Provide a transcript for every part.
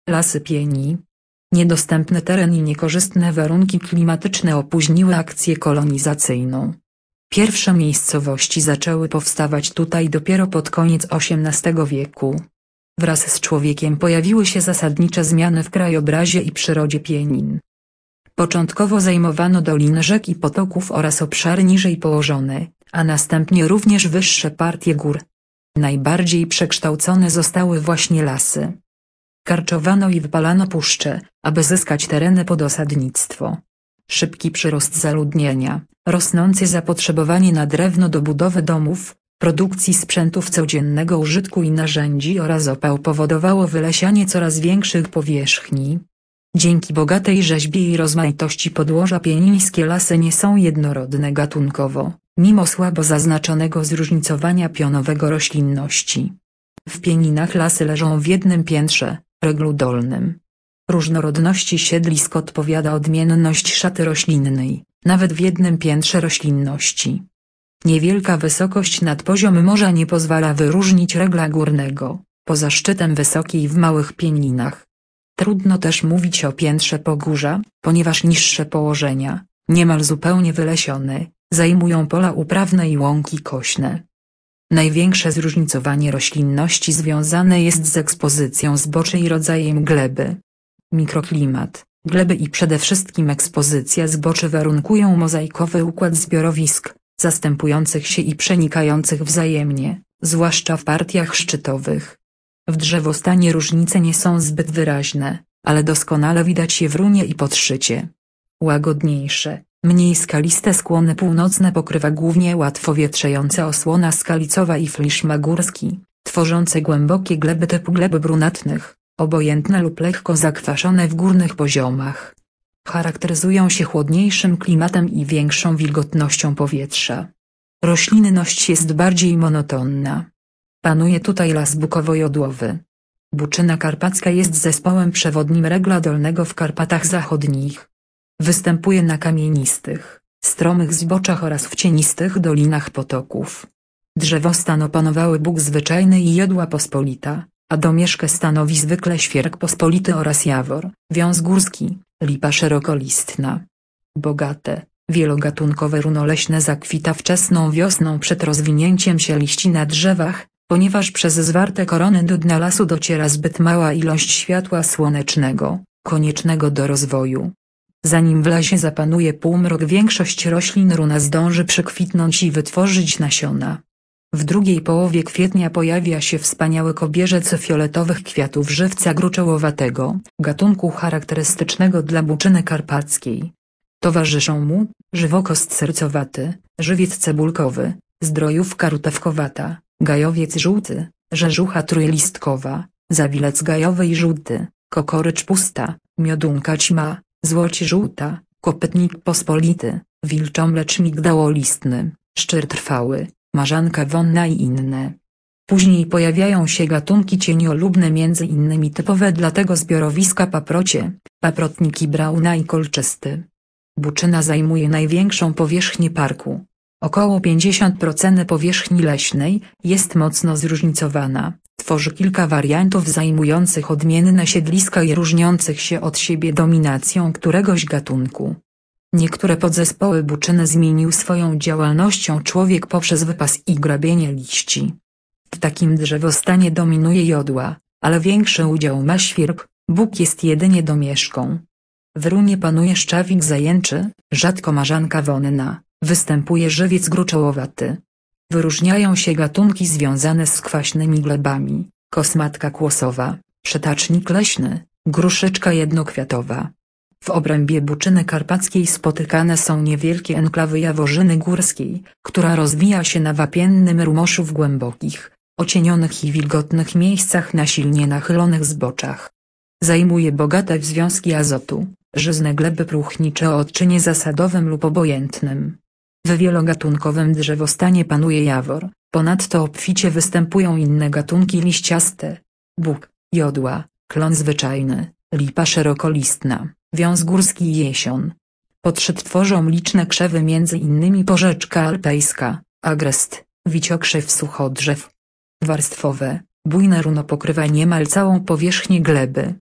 Lasy pieni. Niedostępny teren i niekorzystne warunki klimatyczne opóźniły akcję kolonizacyjną. Pierwsze miejscowości zaczęły powstawać tutaj dopiero pod koniec XVIII wieku. Wraz z człowiekiem pojawiły się zasadnicze zmiany w krajobrazie i przyrodzie Pienin. Początkowo zajmowano doliny rzek i potoków oraz obszary niżej położone, a następnie również wyższe partie gór. Najbardziej przekształcone zostały właśnie lasy. Karczowano i wypalano puszcze, aby zyskać tereny pod osadnictwo. Szybki przyrost zaludnienia, rosnące zapotrzebowanie na drewno do budowy domów, produkcji sprzętów codziennego użytku i narzędzi oraz opał powodowało wylesianie coraz większych powierzchni. Dzięki bogatej rzeźbie i rozmaitości podłoża pienińskie lasy nie są jednorodne gatunkowo, mimo słabo zaznaczonego zróżnicowania pionowego roślinności. W Pieninach lasy leżą w jednym piętrze, reglu dolnym. Różnorodności siedlisk odpowiada odmienność szaty roślinnej, nawet w jednym piętrze roślinności. Niewielka wysokość nad poziom morza nie pozwala wyróżnić regla górnego, poza szczytem wysokiej w małych Pieninach. Trudno też mówić o piętrze pogórza, ponieważ niższe położenia, niemal zupełnie wylesione, zajmują pola uprawne i łąki kośne. Największe zróżnicowanie roślinności związane jest z ekspozycją zboczy i rodzajem gleby. Mikroklimat, gleby i przede wszystkim ekspozycja zboczy warunkują mozaikowy układ zbiorowisk, zastępujących się i przenikających wzajemnie, zwłaszcza w partiach szczytowych. W drzewostanie różnice nie są zbyt wyraźne, ale doskonale widać je w runie i podszycie. Łagodniejsze, mniej skaliste skłony północne pokrywa głównie łatwo wietrzejąca osłona skalicowa i fliszma górski, tworzące głębokie gleby typu gleb brunatnych, obojętne lub lekko zakwaszone w górnych poziomach. Charakteryzują się chłodniejszym klimatem i większą wilgotnością powietrza. Roślinność jest bardziej monotonna. Panuje tutaj las bukowo-jodłowy. Buczyna karpacka jest zespołem przewodnim regla dolnego w Karpatach Zachodnich. Występuje na kamienistych, stromych zboczach oraz w cienistych dolinach potoków. Drzewostan opanowały buk zwyczajny i jodła pospolita, a domieszkę stanowi zwykle świerk pospolity oraz jawor, wiąz górski, lipa szerokolistna. Bogate, wielogatunkowe runo leśne zakwita wczesną wiosną przed rozwinięciem się liści na drzewach, ponieważ przez zwarte korony do dna lasu dociera zbyt mała ilość światła słonecznego, koniecznego do rozwoju. Zanim w lasie zapanuje półmrok, większość roślin runa zdąży przekwitnąć i wytworzyć nasiona. W drugiej połowie kwietnia pojawia się wspaniały kobierzec fioletowych kwiatów żywca gruczołowatego, gatunku charakterystycznego dla buczyny karpackiej. Towarzyszą mu żywokost sercowaty, żywiec cebulkowy, zdrojówka rutewkowata, gajowiec żółty, rzeżucha trójlistkowa, zawilec gajowy i żółty, kokorycz pusta, miodunka ćma, złoci żółta, kopytnik pospolity, wilczomlecz migdałolistny, szczer trwały, marzanka wonna i inne. Później pojawiają się gatunki cieniolubne, między innymi typowe dla tego zbiorowiska paprocie, paprotniki brauna i kolczysty. Buczyna zajmuje największą powierzchnię parku. Około 50% powierzchni leśnej jest mocno zróżnicowana, tworzy kilka wariantów zajmujących odmienne siedliska i różniących się od siebie dominacją któregoś gatunku. Niektóre podzespoły buczyny zmienił swoją działalnością człowiek poprzez wypas i grabienie liści. W takim drzewostanie dominuje jodła, ale większy udział ma świerk, buk jest jedynie domieszką. W runie panuje szczawik zajęczy, rzadko marzanka wonna, występuje żywiec gruczołowaty. Wyróżniają się gatunki związane z kwaśnymi glebami, kosmatka kłosowa, przetacznik leśny, gruszyczka jednokwiatowa. W obrębie buczyny karpackiej spotykane są niewielkie enklawy jaworzyny górskiej, która rozwija się na wapiennym rumoszu w głębokich, ocienionych i wilgotnych miejscach na silnie nachylonych zboczach. Zajmuje bogate w związki azotu, żyzne gleby próchnicze o odczynie zasadowym lub obojętnym. W wielogatunkowym drzewostanie panuje jawor, ponadto obficie występują inne gatunki liściaste: buk, jodła, klon zwyczajny, lipa szerokolistna, wiąz górski i jesion. Podszczyt tworzą liczne krzewy, między innymi porzeczka alpejska, agrest, wiciokrzew suchodrzew. Warstwowe, bujne runo pokrywa niemal całą powierzchnię gleby.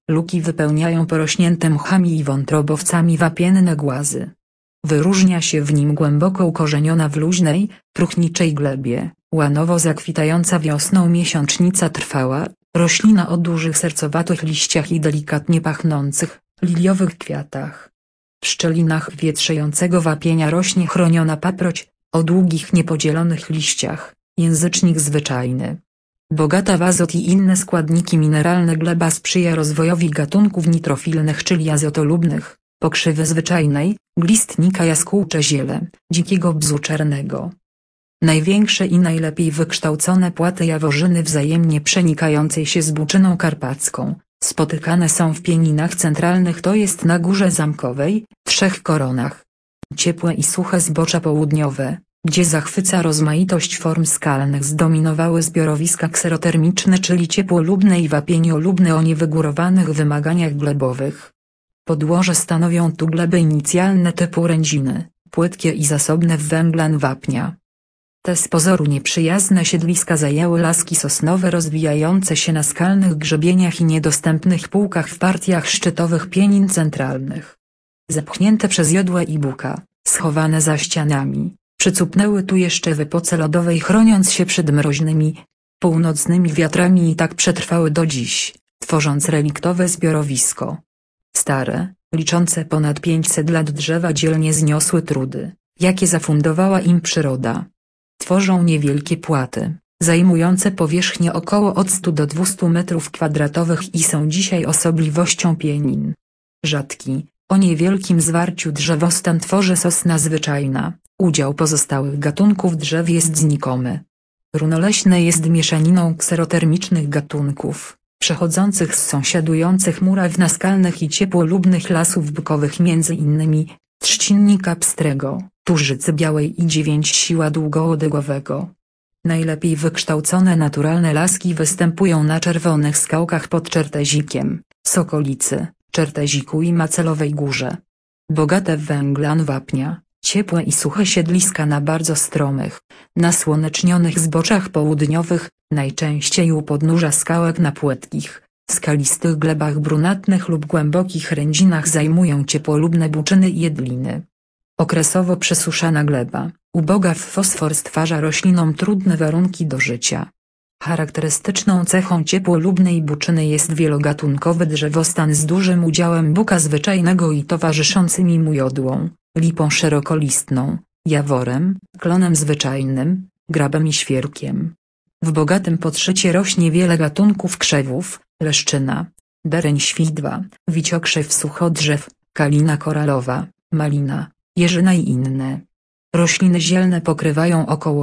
Luki wypełniają porośnięte mchami i wątrobowcami wapienne głazy. Wyróżnia się w nim głęboko ukorzeniona w luźnej, próchniczej glebie, łanowo zakwitająca wiosną miesiącznica trwała, roślina o dużych sercowatych liściach i delikatnie pachnących, liliowych kwiatach. W szczelinach wietrzejącego wapienia rośnie chroniona paproć, o długich niepodzielonych liściach, języcznik zwyczajny. Bogata w azot i inne składniki mineralne gleba sprzyja rozwojowi gatunków nitrofilnych, czyli azotolubnych, pokrzywy zwyczajnej, glistnika jaskółcze ziele, dzikiego bzu czarnego. Największe i najlepiej wykształcone płaty jaworzyny wzajemnie przenikającej się z buczyną karpacką, spotykane są w pieninach centralnych, to jest na Górze Zamkowej, Trzech Koronach. Ciepłe i suche zbocza południowe, gdzie zachwyca rozmaitość form skalnych, zdominowały zbiorowiska kserotermiczne, czyli ciepłolubne i wapieniolubne o niewygórowanych wymaganiach glebowych. Podłoże stanowią tu gleby inicjalne typu rędziny, płytkie i zasobne w węglan wapnia. Te z pozoru nieprzyjazne siedliska zajęły laski sosnowe rozwijające się na skalnych grzebieniach i niedostępnych półkach w partiach szczytowych pienin centralnych. Zepchnięte przez jodłę i buka, schowane za ścianami, przycupnęły tu jeszcze w epoce lodowej, chroniąc się przed mroźnymi, północnymi wiatrami, i tak przetrwały do dziś, tworząc reliktowe zbiorowisko. Stare, liczące ponad 500 lat drzewa dzielnie zniosły trudy, jakie zafundowała im przyroda. Tworzą niewielkie płaty, zajmujące powierzchnię około od 100 do 200 m2 i są dzisiaj osobliwością pienin. Rzadki, o niewielkim zwarciu drzewostan tworzy sosna zwyczajna, udział pozostałych gatunków drzew jest znikomy. Runoleśne jest mieszaniną kserotermicznych gatunków, przechodzących z sąsiadujących muraw naskalnych i ciepłolubnych lasów bukowych, między innymi trzcinnika pstrego, tużycy białej i 9 siła długoodegłowego. Najlepiej wykształcone naturalne laski występują na czerwonych skałkach pod Czertezikiem, Sokolicy, Czerteziku i Macelowej Górze. Bogate w węglan wapnia, ciepłe i suche siedliska na bardzo stromych, nasłonecznionych zboczach południowych, najczęściej u podnóża skałek na płytkich, skalistych glebach brunatnych lub głębokich rędzinach zajmują ciepłolubne buczyny i jedliny. Okresowo przesuszana gleba, uboga w fosfor, stwarza roślinom trudne warunki do życia. Charakterystyczną cechą ciepłolubnej buczyny jest wielogatunkowy drzewostan z dużym udziałem buka zwyczajnego i towarzyszącymi mu jodłą, lipą szerokolistną, jaworem, klonem zwyczajnym, grabem i świerkiem. W bogatym podszycie rośnie wiele gatunków krzewów, leszczyna, dereń świdła, wiciokrzew suchodrzew, kalina koralowa, malina, jeżyna i inne. Rośliny zielne pokrywają około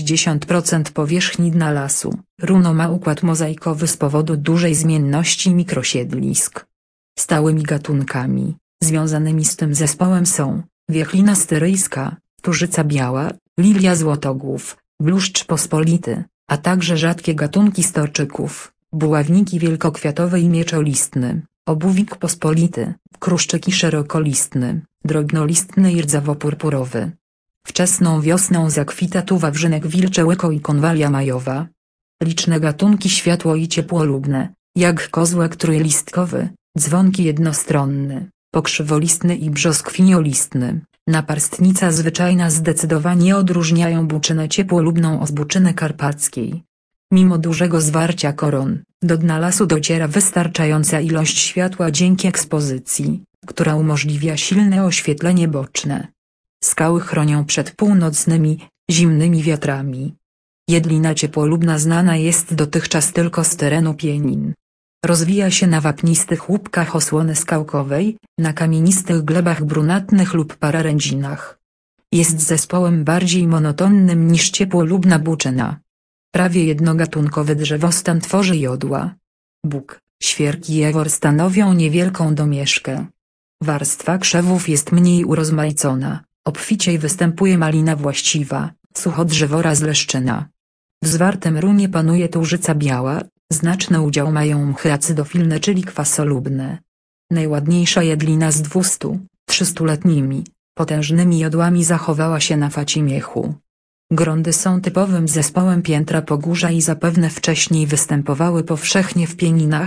60% powierzchni dna lasu. Runo ma układ mozaikowy z powodu dużej zmienności mikrosiedlisk. Stałymi gatunkami, związanymi z tym zespołem są wiechlina styryjska, tużyca biała, lilia złotogłów, bluszcz pospolity, a także rzadkie gatunki storczyków, buławniki wielkokwiatowe i mieczolistny, obuwik pospolity, kruszczyki szerokolistny, drobnolistny i rdzawo-purpurowy. Wczesną wiosną zakwita tu wawrzynek wilczełyko i konwalia majowa. Liczne gatunki światło- i ciepłolubne, jak kozłek trójlistkowy, dzwonki jednostronny, pokrzywolistny i brzoskwiniolistny, naparstnica zwyczajna zdecydowanie odróżniają buczynę ciepłolubną od buczyny karpackiej. Mimo dużego zwarcia koron, do dna lasu dociera wystarczająca ilość światła dzięki ekspozycji, która umożliwia silne oświetlenie boczne. Skały chronią przed północnymi, zimnymi wiatrami. Jedlina ciepłolubna znana jest dotychczas tylko z terenu pienin. Rozwija się na wapnistych łupkach osłony skałkowej, na kamienistych glebach brunatnych lub pararędzinach. Jest zespołem bardziej monotonnym niż ciepłolubna buczyna. Prawie jednogatunkowy drzewostan tworzy jodła. Bóg, świerk i jawor stanowią niewielką domieszkę. Warstwa krzewów jest mniej urozmaicona, obficiej występuje malina właściwa, suchodrzewo z leszczyna. W zwartym runie panuje tużyca biała, znaczny udział mają mchy acydofilne, czyli kwasolubne. Najładniejsza jedlina z 200–300-letnimi, potężnymi jodłami zachowała się na facie miechu. Grądy są typowym zespołem piętra Pogórza i zapewne wcześniej występowały powszechnie w pieninach,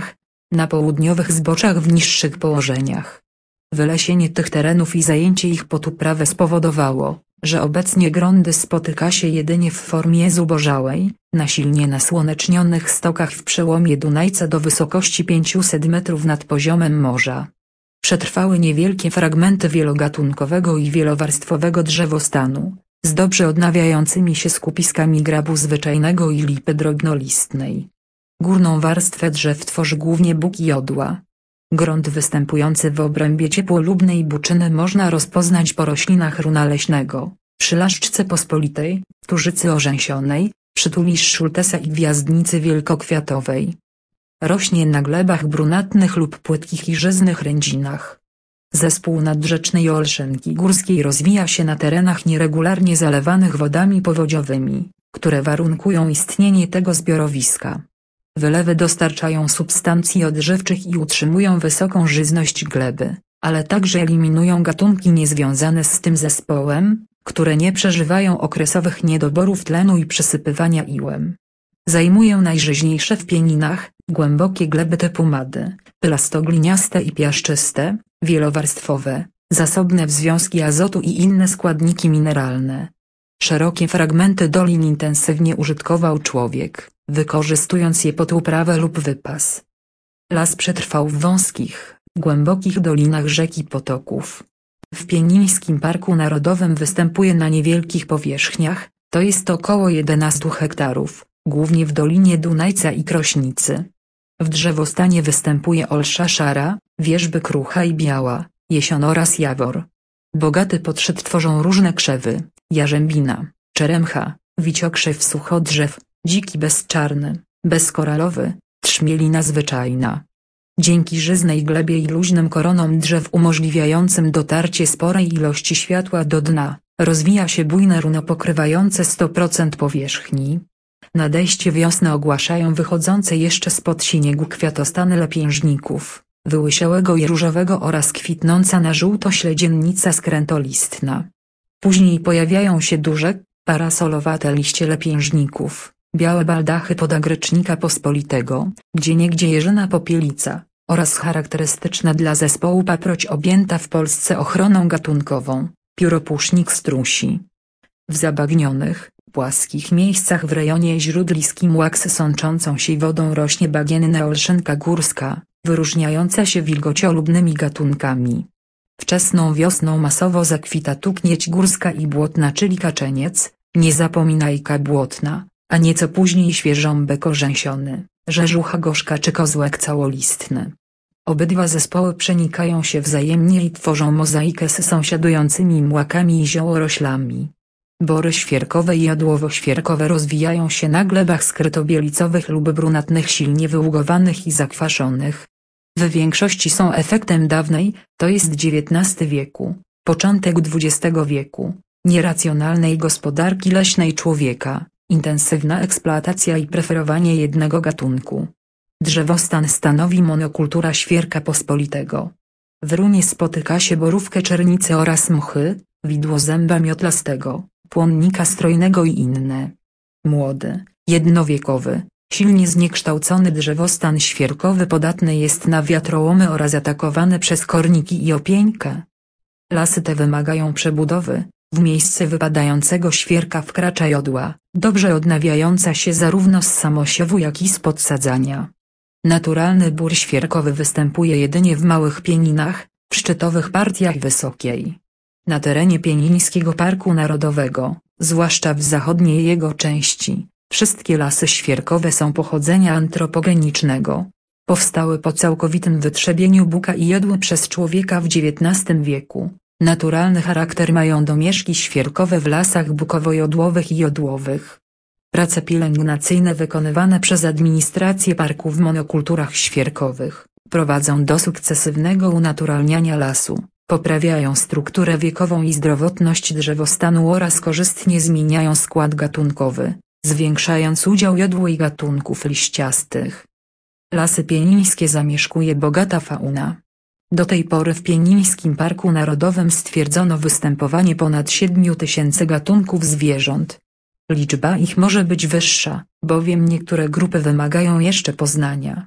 Na południowych zboczach w niższych położeniach. Wylesienie tych terenów i zajęcie ich pod uprawę spowodowało, że obecnie grunty spotyka się jedynie w formie zubożałej, na silnie nasłonecznionych stokach w przełomie Dunajca do wysokości 500 metrów nad poziomem morza. Przetrwały niewielkie fragmenty wielogatunkowego i wielowarstwowego drzewostanu, z dobrze odnawiającymi się skupiskami grabu zwyczajnego i lipy drobnolistnej. Górną warstwę drzew tworzy głównie buk i jodła. Grunt występujący w obrębie ciepłolubnej buczyny można rozpoznać po roślinach runa leśnego, przylaszczce pospolitej, turzycy orzęsionej, przytulisz szultesa i gwiazdnicy wielkokwiatowej. Rośnie na glebach brunatnych lub płytkich i żyznych rędzinach. Zespół nadrzecznej olszenki górskiej rozwija się na terenach nieregularnie zalewanych wodami powodziowymi, które warunkują istnienie tego zbiorowiska. Wylewy dostarczają substancji odżywczych i utrzymują wysoką żyzność gleby, ale także eliminują gatunki niezwiązane z tym zespołem, które nie przeżywają okresowych niedoborów tlenu i przesypywania iłem. Zajmują najżyźniejsze w pieninach, głębokie gleby typu mady, pylastogliniaste i piaszczyste, wielowarstwowe, zasobne w związki azotu i inne składniki mineralne. Szerokie fragmenty dolin intensywnie użytkował człowiek, wykorzystując je pod uprawę lub wypas. Las przetrwał w wąskich, głębokich dolinach rzek i potoków. W Pienińskim Parku Narodowym występuje na niewielkich powierzchniach, to jest około 11 hektarów, głównie w Dolinie Dunajca i Krośnicy. W drzewostanie występuje olsza szara, wierzby krucha i biała, jesion oraz jawor. Bogaty podszyt tworzą różne krzewy, jarzębina, czeremcha, wiciokrzew suchodrzew, dziki bezczarny, bezkoralowy, trzmielina zwyczajna. Dzięki żyznej glebie i luźnym koronom drzew umożliwiającym dotarcie sporej ilości światła do dna, rozwija się bujne runo pokrywające 100% powierzchni. Nadejście wiosny ogłaszają wychodzące jeszcze spod śniegu kwiatostany lepiężników, wyłysiałego i różowego oraz kwitnąca na żółto śledziennica skrętolistna. Później pojawiają się duże, parasolowate liście lepiężników, białe baldachy podagrycznika pospolitego, gdzieniegdzie jeżyna popielica, oraz charakterystyczna dla zespołu paproć objęta w Polsce ochroną gatunkową, pióropusznik strusi. W zabagnionych, płaskich miejscach w rejonie źródliskim łaks sączącą się wodą rośnie bagienna olszenka górska, wyróżniająca się wilgociolubnymi gatunkami. Wczesną wiosną masowo zakwita tuknieć górska i błotna, czyli kaczeniec, niezapominajka błotna, a nieco później świeżąbek orzęsiony, rzeżucha gorzka czy kozłek całolistny. Obydwa zespoły przenikają się wzajemnie i tworzą mozaikę z sąsiadującymi młakami i ziołoroślami. Bory świerkowe i jodłowo-świerkowe rozwijają się na glebach skrytobielicowych lub brunatnych silnie wyługowanych i zakwaszonych. W większości są efektem dawnej, to jest XIX wieku, początek XX wieku, nieracjonalnej gospodarki leśnej człowieka, intensywna eksploatacja i preferowanie jednego gatunku. Drzewostan stanowi monokultura świerka pospolitego. W runie spotyka się borówkę czernicy oraz mchy, widłozęba miotlastego, płonnika strojnego i inne. Młody, jednowiekowy, silnie zniekształcony drzewostan świerkowy podatny jest na wiatrołomy oraz atakowany przez korniki i opieńkę. Lasy te wymagają przebudowy, w miejsce wypadającego świerka wkracza jodła, dobrze odnawiająca się zarówno z samosiewu jak i z podsadzania. Naturalny bór świerkowy występuje jedynie w małych pieninach, w szczytowych partiach wysokiej. Na terenie Pienińskiego Parku Narodowego, zwłaszcza w zachodniej jego części, wszystkie lasy świerkowe są pochodzenia antropogenicznego. Powstały po całkowitym wytrzebieniu buka i jodły przez człowieka w XIX wieku. Naturalny charakter mają domieszki świerkowe w lasach bukowo-jodłowych i jodłowych. Prace pielęgnacyjne wykonywane przez administrację parku w monokulturach świerkowych prowadzą do sukcesywnego unaturalniania lasu, poprawiają strukturę wiekową i zdrowotność drzewostanu oraz korzystnie zmieniają skład gatunkowy, zwiększając udział jodłu i gatunków liściastych. Lasy pienińskie zamieszkuje bogata fauna. Do tej pory w Pienińskim Parku Narodowym stwierdzono występowanie ponad 7000 gatunków zwierząt. Liczba ich może być wyższa, bowiem niektóre grupy wymagają jeszcze poznania.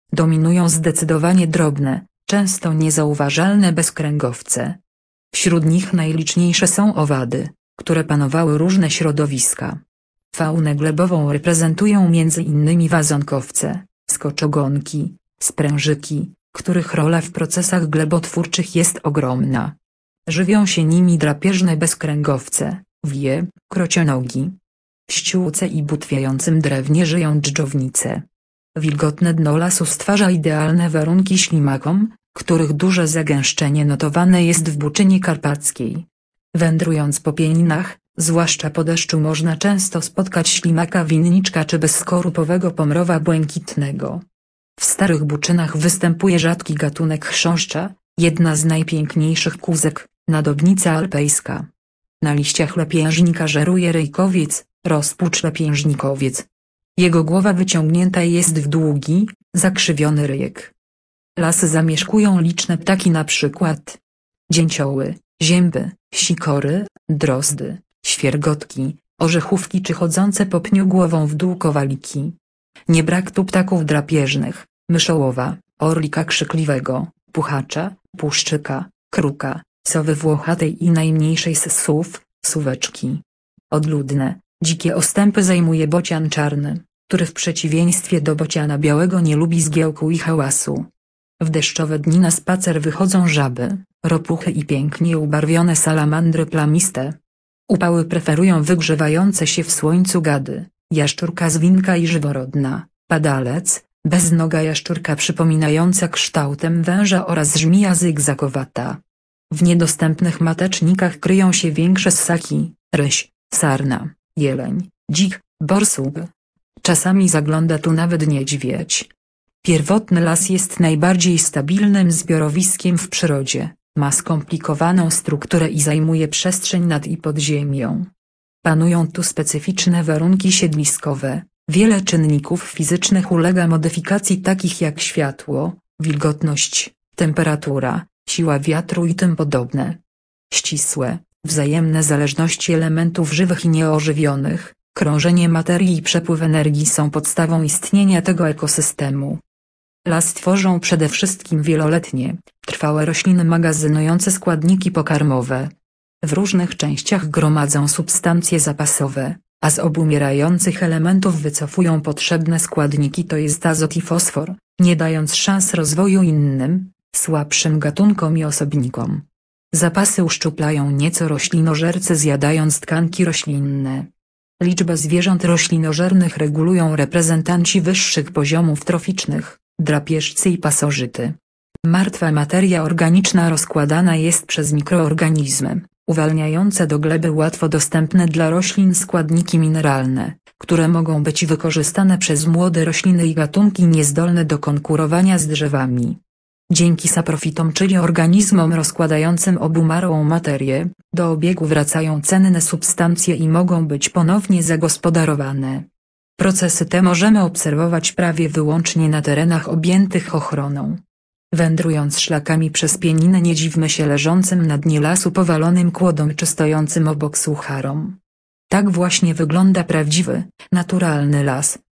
dominują zdecydowanie drobne, często niezauważalne bezkręgowce. Wśród nich najliczniejsze są owady, które panowały różne środowiska. Faunę glebową reprezentują m.in. wazonkowce, skoczogonki, sprężyki, których rola w procesach glebotwórczych jest ogromna. Żywią się nimi drapieżne bezkręgowce, wije, krocionogi. W ściółce i butwiającym drewnie żyją dżdżownice. Wilgotne dno lasu stwarza idealne warunki ślimakom, których duże zagęszczenie notowane jest w Buczynie Karpackiej. Wędrując po pieninach, zwłaszcza po deszczu, można często spotkać ślimaka winniczka czy bezskorupowego pomrowa błękitnego. W Starych Buczynach występuje rzadki gatunek chrząszcza, jedna z najpiękniejszych kózek, nadobnica alpejska. Na liściach lepiężnika żeruje ryjkowiec, rozpucz lepiężnikowiec. Jego głowa wyciągnięta jest w długi, zakrzywiony ryjek. Las zamieszkują liczne ptaki, np. dzięcioły, zięby, sikory, drozdy, świergotki, orzechówki czy chodzące po pniu głową w dół kowaliki. Nie brak tu ptaków drapieżnych, myszołowa, orlika krzykliwego, puchacza, puszczyka, kruka, sowy włochatej i najmniejszej z sów, suweczki. Odludne, dzikie ostępy zajmuje bocian czarny, który w przeciwieństwie do bociana białego nie lubi zgiełku i hałasu. W deszczowe dni na spacer wychodzą żaby, ropuchy i pięknie ubarwione salamandry plamiste. Upały preferują wygrzewające się w słońcu gady, jaszczurka zwinka i żyworodna, padalec, beznoga jaszczurka przypominająca kształtem węża oraz żmija zygzakowata. W niedostępnych matecznikach kryją się większe ssaki, ryś, sarna, jeleń, dzik, borsuk. Czasami zagląda tu nawet niedźwiedź. Pierwotny las jest najbardziej stabilnym zbiorowiskiem w przyrodzie, ma skomplikowaną strukturę i zajmuje przestrzeń nad i pod ziemią. Panują tu specyficzne warunki siedliskowe, wiele czynników fizycznych ulega modyfikacji takich jak światło, wilgotność, temperatura, siła wiatru i tym podobne. Ścisłe, wzajemne zależności elementów żywych i nieożywionych, krążenie materii i przepływ energii są podstawą istnienia tego ekosystemu. Las tworzą przede wszystkim wieloletnie, trwałe rośliny magazynujące składniki pokarmowe. W różnych częściach gromadzą substancje zapasowe, a z obumierających elementów wycofują potrzebne składniki, to jest azot i fosfor, nie dając szans rozwoju innym, słabszym gatunkom i osobnikom. Zapasy uszczuplają nieco roślinożercy, zjadając tkanki roślinne. Liczbę zwierząt roślinożernych regulują reprezentanci wyższych poziomów troficznych, drapieżcy i pasożyty. Martwa materia organiczna rozkładana jest przez mikroorganizmy, uwalniające do gleby łatwo dostępne dla roślin składniki mineralne, które mogą być wykorzystane przez młode rośliny i gatunki niezdolne do konkurowania z drzewami. Dzięki saprofitom, czyli organizmom rozkładającym obumarłą materię, do obiegu wracają cenne substancje i mogą być ponownie zagospodarowane. Procesy te możemy obserwować prawie wyłącznie na terenach objętych ochroną. Wędrując szlakami przez pieniny, nie dziwmy się leżącym na dnie lasu powalonym kłodom czy stojącym obok sucharom. Tak właśnie wygląda prawdziwy, naturalny las,